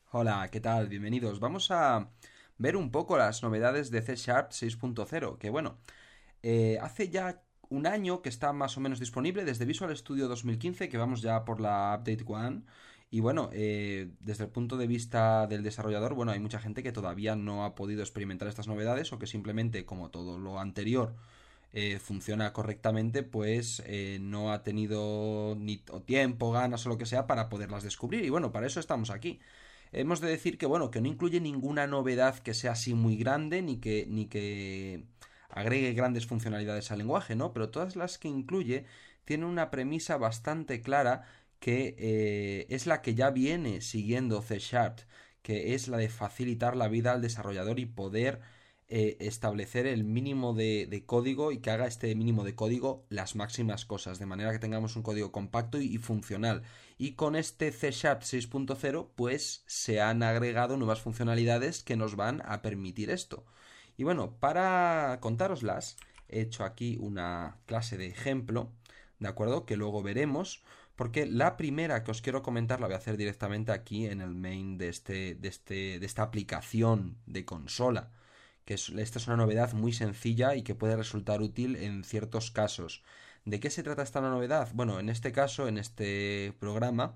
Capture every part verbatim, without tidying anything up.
Hola, ¿qué tal? Bienvenidos. Vamos a ver un poco las novedades de C Sharp seis punto cero, que bueno, eh, hace ya un año que está más o menos disponible desde Visual Studio dos mil quince, que vamos ya por la Update One. Y bueno, eh, desde el punto de vista del desarrollador, bueno, hay mucha gente que todavía no ha podido experimentar estas novedades o que simplemente, como todo lo anterior, eh, funciona correctamente, pues eh, no ha tenido ni o tiempo, ganas o lo que sea para poderlas descubrir. Y bueno, para eso estamos aquí. Hemos de decir que bueno, que no incluye ninguna novedad que sea así muy grande, ni que, ni que agregue grandes funcionalidades al lenguaje, ¿no? Pero todas las que incluye tienen una premisa bastante clara que eh, es la que ya viene siguiendo C Sharp, que es la de facilitar la vida al desarrollador y poder eh, establecer el mínimo de, de código y que haga este mínimo de código las máximas cosas, de manera que tengamos un código compacto y, y funcional. Y con este C Sharp seis punto cero pues se han agregado nuevas funcionalidades que nos van a permitir esto. Y bueno, para contároslas, he hecho aquí una clase de ejemplo, ¿de acuerdo? Que luego veremos, porque la primera que os quiero comentar la voy a hacer directamente aquí en el main de, este, de, este, de esta aplicación de consola, que es, esta es una novedad muy sencilla y que puede resultar útil en ciertos casos. ¿De qué se trata esta novedad? Bueno, en este caso, en este programa,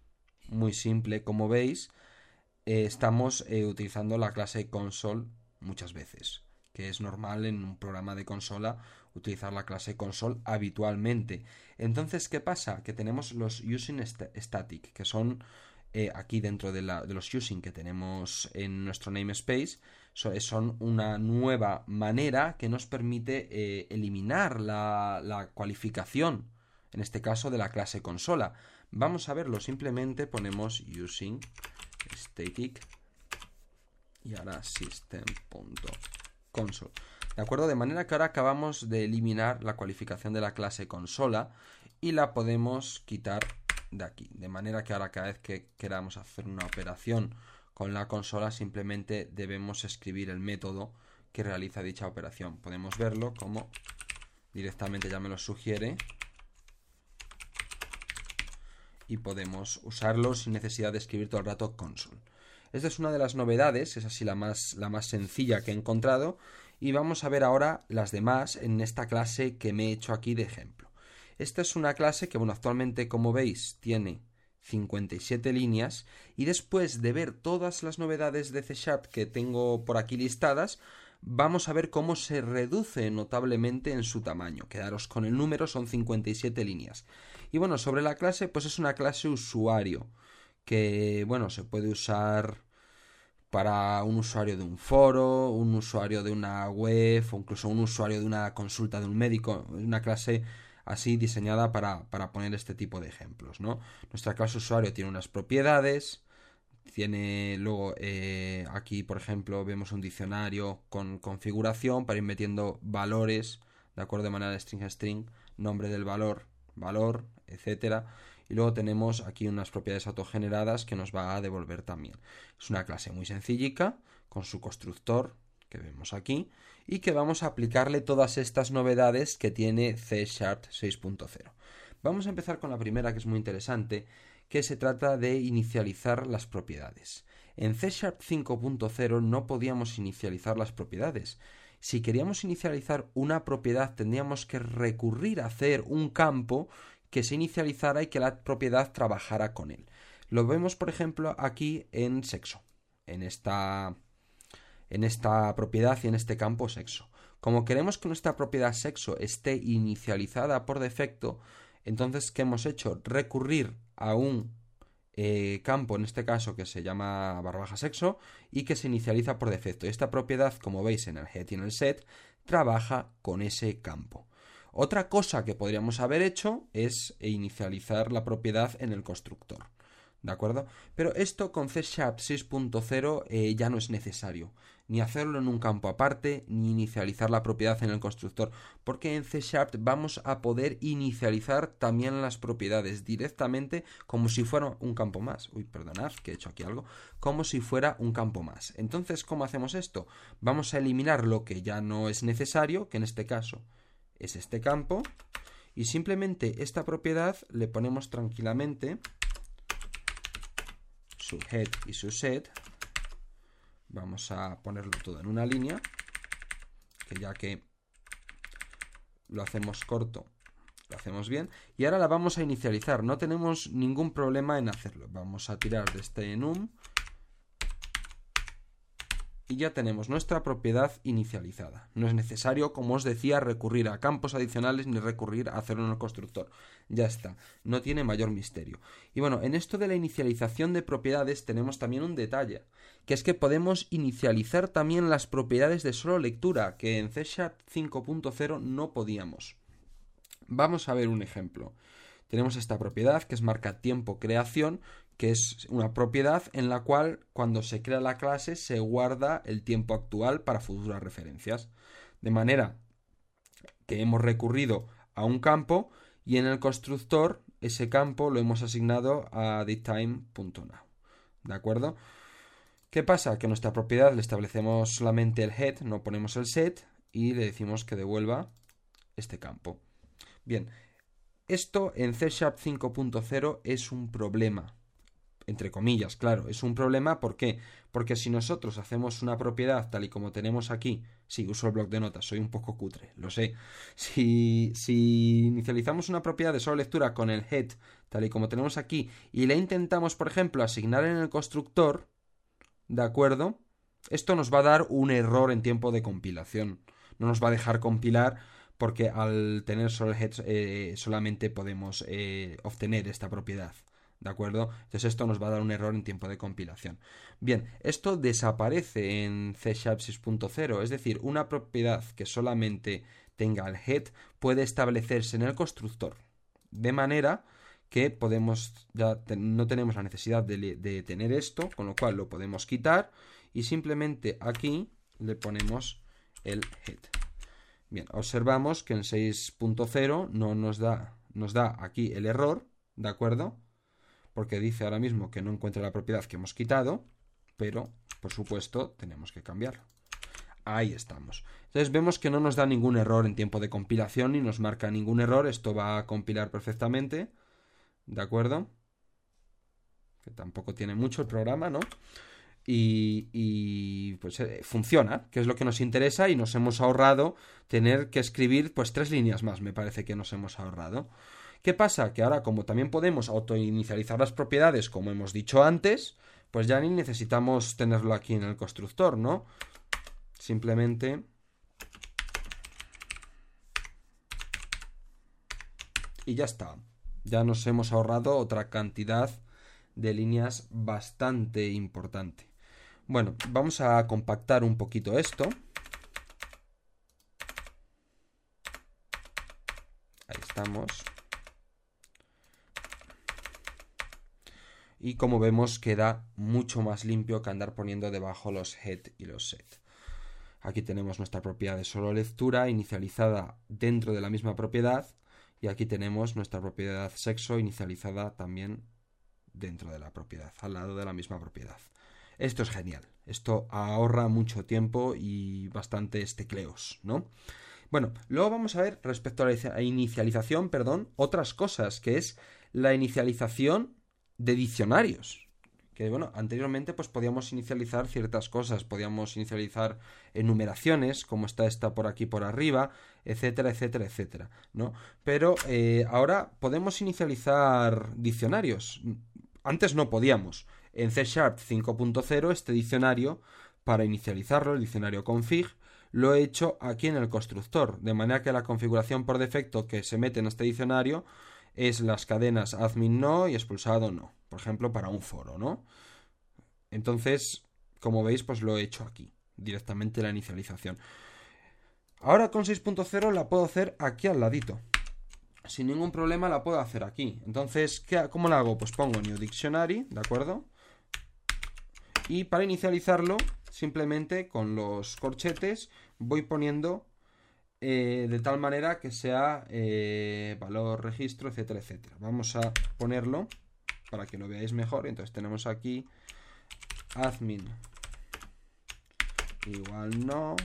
muy simple como veis, eh, estamos eh, utilizando la clase console muchas veces, que es normal en un programa de consola utilizar la clase console habitualmente. Entonces, ¿qué pasa? Que tenemos los using static, que son eh, aquí dentro de, la, de los using que tenemos en nuestro namespace, so, son una nueva manera que nos permite eh, eliminar la, la cualificación, en este caso de la clase consola. Vamos a verlo, simplemente ponemos using static y ahora system.console. ¿De acuerdo? De manera que ahora acabamos de eliminar la cualificación de la clase consola y la podemos quitar de aquí. De manera que ahora cada vez que queramos hacer una operación con la consola simplemente debemos escribir el método que realiza dicha operación. Podemos verlo como directamente ya me lo sugiere y podemos usarlo sin necesidad de escribir todo el rato console. Esta es una de las novedades, es así la más, la más sencilla que he encontrado, y vamos a ver ahora las demás en esta clase que me he hecho aquí de ejemplo. Esta es una clase que, bueno, actualmente, como veis, tiene cincuenta y siete líneas, y después de ver todas las novedades de C Sharp que tengo por aquí listadas, vamos a ver cómo se reduce notablemente en su tamaño. Quedaros con el número, son cincuenta y siete líneas. Y bueno, sobre la clase, pues es una clase usuario, que, bueno, se puede usar para un usuario de un foro, un usuario de una web o incluso un usuario de una consulta de un médico. Es una clase así diseñada para, para poner este tipo de ejemplos, ¿no? Nuestra clase usuario tiene unas propiedades, tiene luego eh, aquí, por ejemplo, vemos un diccionario con configuración para ir metiendo valores, de acuerdo, de manera de string a string, nombre del valor, valor, etcétera. Y luego tenemos aquí unas propiedades autogeneradas que nos va a devolver también. Es una clase muy sencillica, con su constructor, que vemos aquí, y que vamos a aplicarle todas estas novedades que tiene C Sharp seis punto cero. Vamos a empezar con la primera, que es muy interesante, que se trata de inicializar las propiedades. En C Sharp cinco punto cero no podíamos inicializar las propiedades. Si queríamos inicializar una propiedad, tendríamos que recurrir a hacer un campo que se inicializara y que la propiedad trabajara con él. Lo vemos, por ejemplo, aquí en sexo, en esta, en esta propiedad y en este campo sexo. Como queremos que nuestra propiedad sexo esté inicializada por defecto, entonces, ¿qué hemos hecho? Recurrir a un eh, campo, en este caso, que se llama barra baja sexo y que se inicializa por defecto. Esta propiedad, como veis en el get y en el set, trabaja con ese campo. Otra cosa que podríamos haber hecho es inicializar la propiedad en el constructor, ¿de acuerdo? Pero esto con C Sharp seis punto cero eh, ya no es necesario, ni hacerlo en un campo aparte, ni inicializar la propiedad en el constructor, porque en C Sharp vamos a poder inicializar también las propiedades directamente como si fuera un campo más. Uy, perdonad, que he hecho aquí algo. Como si fuera un campo más. Entonces, ¿cómo hacemos esto? Vamos a eliminar lo que ya no es necesario, que en este caso es este campo, y simplemente esta propiedad le ponemos tranquilamente su head y su set. Vamos a ponerlo todo en una línea, que ya que lo hacemos corto, lo hacemos bien. Y ahora la vamos a inicializar. No tenemos ningún problema en hacerlo. Vamos a tirar de este enum. Y ya tenemos nuestra propiedad inicializada. No es necesario, como os decía, recurrir a campos adicionales ni recurrir a hacerlo en el constructor. Ya está, no tiene mayor misterio. Y bueno, en esto de la inicialización de propiedades tenemos también un detalle, que es que podemos inicializar también las propiedades de solo lectura, que en C Sharp cinco punto cero no podíamos. Vamos a ver un ejemplo. Tenemos esta propiedad que es marca tiempo creación, que es una propiedad en la cual cuando se crea la clase se guarda el tiempo actual para futuras referencias. De manera que hemos recurrido a un campo y en el constructor ese campo lo hemos asignado a datetime.now. ¿De acuerdo? ¿Qué pasa? Que a nuestra propiedad le establecemos solamente el head, no ponemos el set y le decimos que devuelva este campo. Bien, esto en C Sharp cinco punto cero es un problema. Entre comillas, claro, es un problema. ¿Por qué? Porque si nosotros hacemos una propiedad tal y como tenemos aquí, sí, uso el bloc de notas, soy un poco cutre, lo sé. Si, si inicializamos una propiedad de solo lectura con el head tal y como tenemos aquí y le intentamos, por ejemplo, asignar en el constructor, ¿de acuerdo? Esto nos va a dar un error en tiempo de compilación. No nos va a dejar compilar porque al tener solo el head eh, solamente podemos eh, obtener esta propiedad. ¿De acuerdo? Entonces esto nos va a dar un error en tiempo de compilación. Bien, esto desaparece en C Sharp seis punto cero, es decir, una propiedad que solamente tenga el head puede establecerse en el constructor. De manera que podemos, ya te, no tenemos la necesidad de, de tener esto, con lo cual lo podemos quitar y simplemente aquí le ponemos el head. Bien, observamos que en seis punto cero no nos da, nos da aquí el error, ¿de acuerdo? Porque dice ahora mismo que no encuentra la propiedad que hemos quitado, pero, por supuesto, tenemos que cambiarlo. Ahí estamos. Entonces vemos que no nos da ningún error en tiempo de compilación, ni nos marca ningún error. Esto va a compilar perfectamente, ¿de acuerdo? Que tampoco tiene mucho el programa, ¿no? Y, y pues eh, funciona, que es lo que nos interesa, y nos hemos ahorrado tener que escribir pues tres líneas más, me parece que nos hemos ahorrado. ¿Qué pasa? Que ahora, como también podemos autoinicializar las propiedades, como hemos dicho antes, pues ya ni necesitamos tenerlo aquí en el constructor, ¿no? Simplemente y ya está. Ya nos hemos ahorrado otra cantidad de líneas bastante importante. Bueno, vamos a compactar un poquito esto. Ahí estamos. Y como vemos queda mucho más limpio que andar poniendo debajo los head y los set. Aquí tenemos nuestra propiedad de solo lectura inicializada dentro de la misma propiedad y aquí tenemos nuestra propiedad sexo inicializada también dentro de la propiedad, al lado de la misma propiedad. Esto es genial, esto ahorra mucho tiempo y bastantes tecleos, ¿no? Bueno, luego vamos a ver respecto a la inicialización, perdón, otras cosas, que es la inicialización de diccionarios, que bueno, anteriormente pues podíamos inicializar ciertas cosas, podíamos inicializar enumeraciones, como está esta por aquí por arriba, etcétera, etcétera, etcétera, ¿no? Pero eh, ahora podemos inicializar diccionarios. Antes no podíamos. En C Sharp cinco punto cero este diccionario, para inicializarlo, el diccionario config, lo he hecho aquí en el constructor, de manera que la configuración por defecto que se mete en este diccionario es las cadenas admin no y expulsado no, por ejemplo, para un foro, ¿no? Entonces, como veis, pues lo he hecho aquí, directamente la inicialización. Ahora con seis punto cero la puedo hacer aquí al ladito. Sin ningún problema la puedo hacer aquí. Entonces, ¿qué, ¿cómo la hago? Pues pongo new dictionary, ¿de acuerdo? Y para inicializarlo, simplemente con los corchetes voy poniendo Eh, de tal manera que sea eh, valor, registro, etcétera, etcétera. Vamos a ponerlo para que lo veáis mejor. Entonces tenemos aquí admin igual no.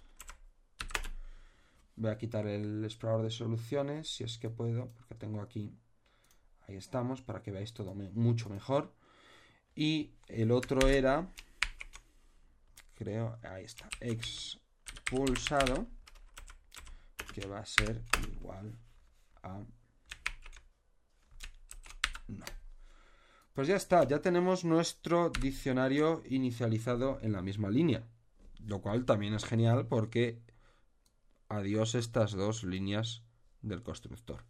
Voy a quitar el explorador de soluciones si es que puedo, porque tengo aquí. Ahí estamos, para que veáis todo me mucho mejor. y el otro era, creo, ahí está, expulsado, que va a ser igual a no. Pues ya está, ya tenemos nuestro diccionario inicializado en la misma línea, lo cual también es genial porque adiós estas dos líneas del constructor.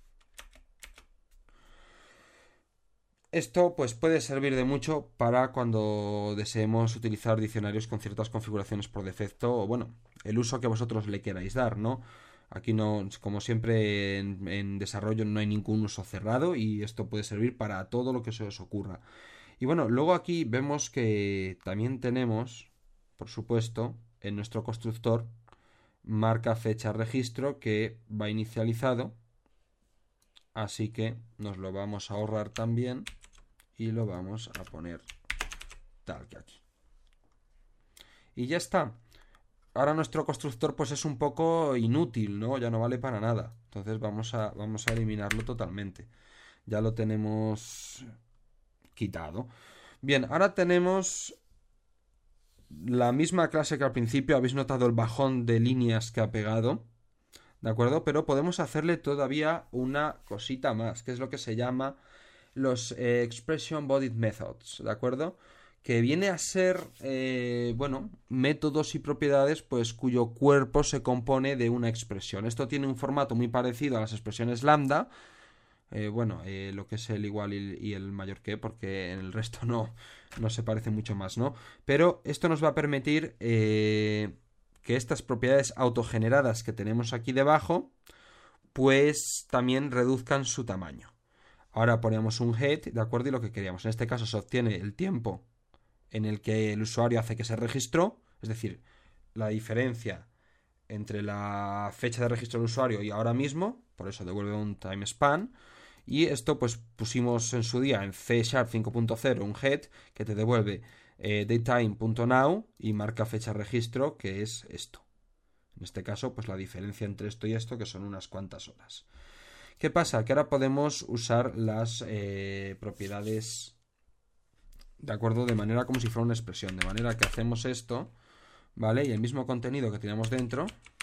Esto pues puede servir de mucho para cuando deseemos utilizar diccionarios con ciertas configuraciones por defecto o bueno, el uso que vosotros le queráis dar, ¿no? Aquí no, como siempre en, en desarrollo no hay ningún uso cerrado y esto puede servir para todo lo que se os ocurra. Y bueno, luego aquí vemos que también tenemos, por supuesto, en nuestro constructor marca fecha registro que va inicializado, así que nos lo vamos a ahorrar también y lo vamos a poner tal que aquí. Y ya está. Ahora nuestro constructor pues es un poco inútil, ¿no? Ya no vale para nada. Entonces vamos a, vamos a eliminarlo totalmente. Ya lo tenemos quitado. Bien, ahora tenemos la misma clase que al principio. Habéis notado el bajón de líneas que ha pegado, ¿de acuerdo? Pero podemos hacerle todavía una cosita más, que es lo que se llama los eh, Expression Bodied Methods, ¿de acuerdo? Que viene a ser, eh, bueno, métodos y propiedades pues cuyo cuerpo se compone de una expresión. Esto tiene un formato muy parecido a las expresiones lambda, eh, bueno, eh, lo que es el igual y, y el mayor que, porque en el resto no, no se parece mucho más, ¿no? Pero esto nos va a permitir eh, que estas propiedades autogeneradas que tenemos aquí debajo, pues también reduzcan su tamaño. Ahora ponemos un head, ¿de acuerdo? Y lo que queríamos. En este caso se obtiene el tiempo en el que el usuario hace que se registró, es decir, la diferencia entre la fecha de registro del usuario y ahora mismo, por eso devuelve un time span, y esto pues pusimos en su día en C Sharp cinco punto cero un head que te devuelve eh, datetime.now y marca fecha de registro, que es esto. En este caso, pues la diferencia entre esto y esto, que son unas cuantas horas. ¿Qué pasa? Que ahora podemos usar las eh, propiedades, ¿de acuerdo? De manera como si fuera una expresión. De manera que hacemos esto, ¿vale? Y el mismo contenido que teníamos dentro,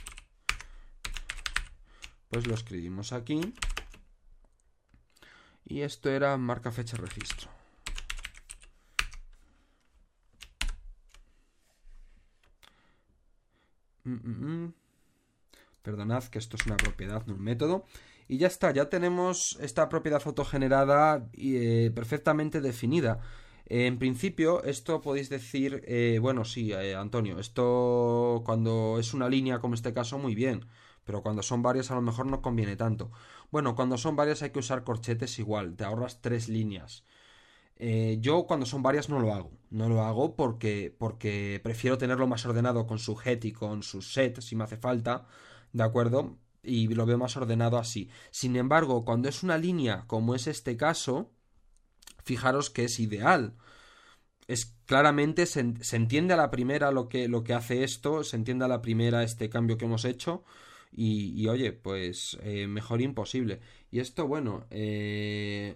pues lo escribimos aquí. Y esto era marca fecha registro. Mm, mm, mm. Perdonad que esto es una propiedad, no un método. Y ya está, ya tenemos esta propiedad autogenerada eh, perfectamente definida. Eh, en principio, esto podéis decir, eh, bueno, sí, eh, Antonio, esto cuando es una línea como este caso, muy bien, pero cuando son varias a lo mejor no conviene tanto. Bueno, cuando son varias hay que usar corchetes igual, te ahorras tres líneas. Eh, yo cuando son varias no lo hago, no lo hago porque, porque prefiero tenerlo más ordenado con su head y con su set si me hace falta, ¿de acuerdo? Y lo veo más ordenado así. Sin embargo, cuando es una línea como es este caso, fijaros que es ideal. Es claramente se, se entiende a la primera lo que, lo que hace esto, se entiende a la primera este cambio que hemos hecho y, y oye, pues eh, mejor imposible. Y esto, bueno, eh,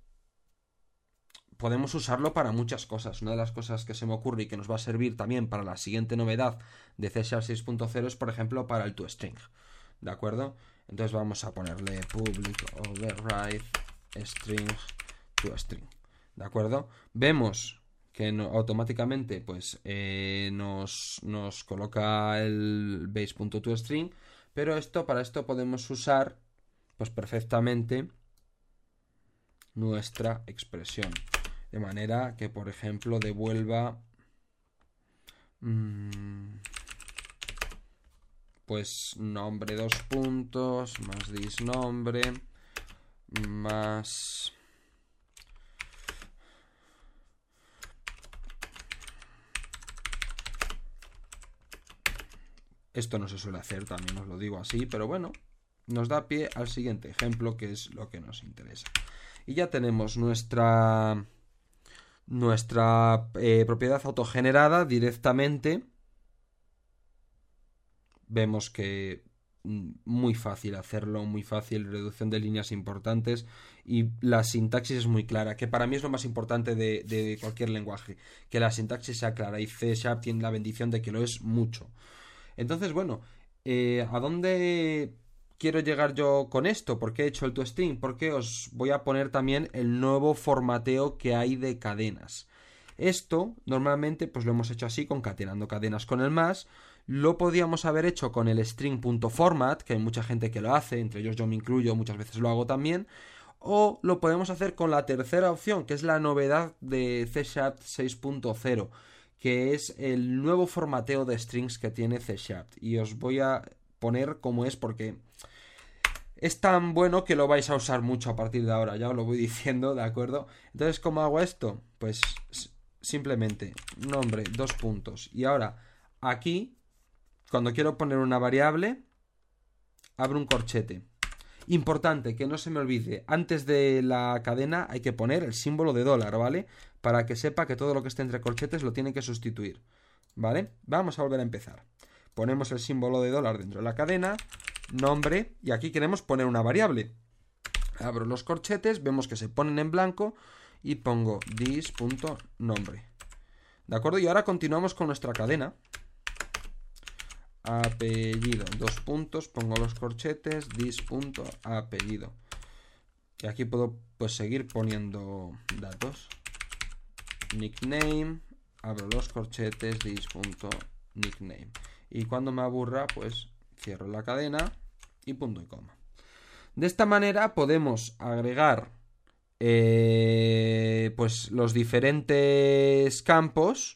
podemos usarlo para muchas cosas. Una de las cosas que se me ocurre y que nos va a servir también para la siguiente novedad de C Sharp seis punto cero es, por ejemplo, para el toString. ¿De acuerdo? Entonces vamos a ponerle public override string toString. ¿De acuerdo? Vemos que no, automáticamente pues eh, nos, nos coloca el base.toString, pero esto, para esto podemos usar pues perfectamente nuestra expresión. De manera que, por ejemplo, devuelva mmm, pues nombre dos puntos, más disnombre, más esto no se suele hacer, también os lo digo así, pero bueno, nos da pie al siguiente ejemplo, que es lo que nos interesa. Y ya tenemos nuestra nuestra eh, propiedad autogenerada directamente. Vemos que muy fácil hacerlo, muy fácil, reducción de líneas importantes y la sintaxis es muy clara, que para mí es lo más importante de, de cualquier lenguaje, que la sintaxis sea clara y C Sharp tiene la bendición de que lo es mucho. Entonces, bueno, eh, ¿a dónde quiero llegar yo con esto? ¿Por qué he hecho el toString? Porque os voy a poner también el nuevo formateo que hay de cadenas. Esto normalmente pues lo hemos hecho así, concatenando cadenas con el más. Lo podíamos haber hecho con el string.format, que hay mucha gente que lo hace, entre ellos yo me incluyo, muchas veces lo hago también. O lo podemos hacer con la tercera opción, que es la novedad de C Sharp seis punto cero, que es el nuevo formateo de strings que tiene C Sharp. Y os voy a poner cómo es porque es tan bueno que lo vais a usar mucho a partir de ahora, ya os lo voy diciendo, ¿de acuerdo? Entonces, ¿cómo hago esto? Pues simplemente nombre, dos puntos. Y ahora, aquí, cuando quiero poner una variable, abro un corchete. Importante, que no se me olvide, antes de la cadena hay que poner el símbolo de dólar, ¿vale? Para que sepa que todo lo que esté entre corchetes lo tiene que sustituir, ¿vale? Vamos a volver a empezar. Ponemos el símbolo de dólar dentro de la cadena, nombre, y aquí queremos poner una variable. Abro los corchetes, vemos que se ponen en blanco y pongo this.nombre. ¿De acuerdo? Y ahora continuamos con nuestra cadena. Apellido, dos puntos, pongo los corchetes, this.apellido. Y aquí puedo pues seguir poniendo datos. Nickname, abro los corchetes, this.nickname. Y cuando me aburra, pues cierro la cadena y punto y coma. De esta manera podemos agregar eh, pues los diferentes campos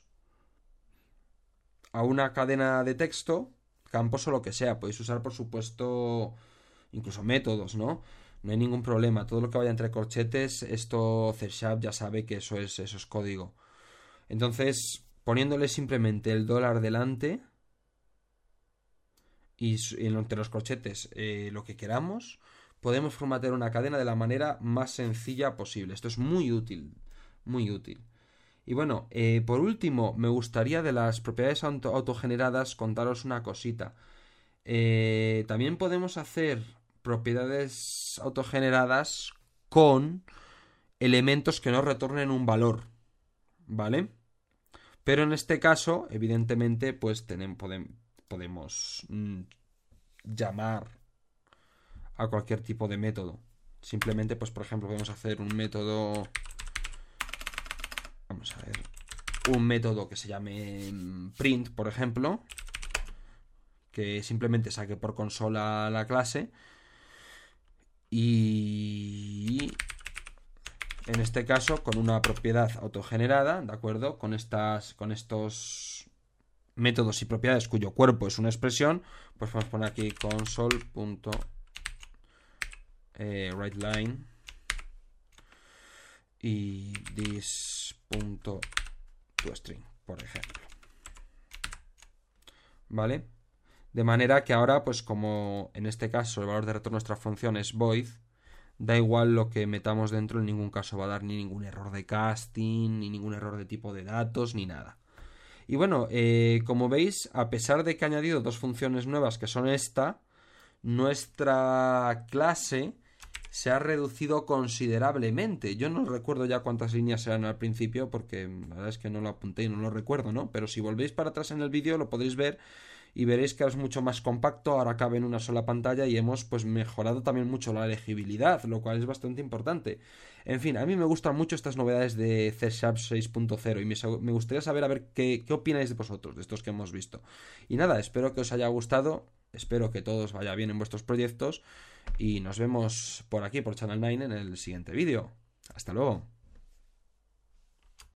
a una cadena de texto, campos o lo que sea. Podéis usar, por supuesto, incluso métodos, ¿no? No hay ningún problema. Todo lo que vaya entre corchetes, esto C Sharp ya sabe que eso es, eso es código. Entonces, poniéndole simplemente el dólar delante y entre los corchetes eh, lo que queramos, podemos formatear una cadena de la manera más sencilla posible. Esto es muy útil, muy útil. Y bueno, eh, por último, me gustaría de las propiedades auto autogeneradas contaros una cosita. Eh, también podemos hacer propiedades autogeneradas con elementos que nos retornen un valor, ¿vale? Pero en este caso, evidentemente, pues tenemos, podemos, podemos mmm, llamar a cualquier tipo de método. Simplemente, pues por ejemplo, podemos hacer un método... Vamos a ver. Un método que se llame print, por ejemplo, que simplemente saque por consola la clase. Y en este caso, con una propiedad autogenerada, ¿de acuerdo? Con estas, con estos métodos y propiedades cuyo cuerpo es una expresión, pues podemos poner aquí console.writeLine y this.toString, por ejemplo. ¿Vale? De manera que ahora, pues como en este caso el valor de retorno de nuestra función es void, da igual lo que metamos dentro, en ningún caso va a dar ni ningún error de casting, ni ningún error de tipo de datos, ni nada. Y bueno, eh, como veis, a pesar de que he añadido dos funciones nuevas que son esta, nuestra clase se ha reducido considerablemente. Yo no recuerdo ya cuántas líneas eran al principio porque la verdad es que no lo apunté y no lo recuerdo, ¿no? Pero si volvéis para atrás en el vídeo lo podréis ver y veréis que ahora es mucho más compacto, ahora cabe en una sola pantalla y hemos pues mejorado también mucho la legibilidad, lo cual es bastante importante. En fin, a mí me gustan mucho estas novedades de C Sharp seis punto cero y me, me gustaría saber a ver qué, qué opináis de vosotros, de estos que hemos visto. Y nada, espero que os haya gustado, espero que todos vaya bien en vuestros proyectos y nos vemos por aquí, por Channel nueve, en el siguiente vídeo. Hasta luego.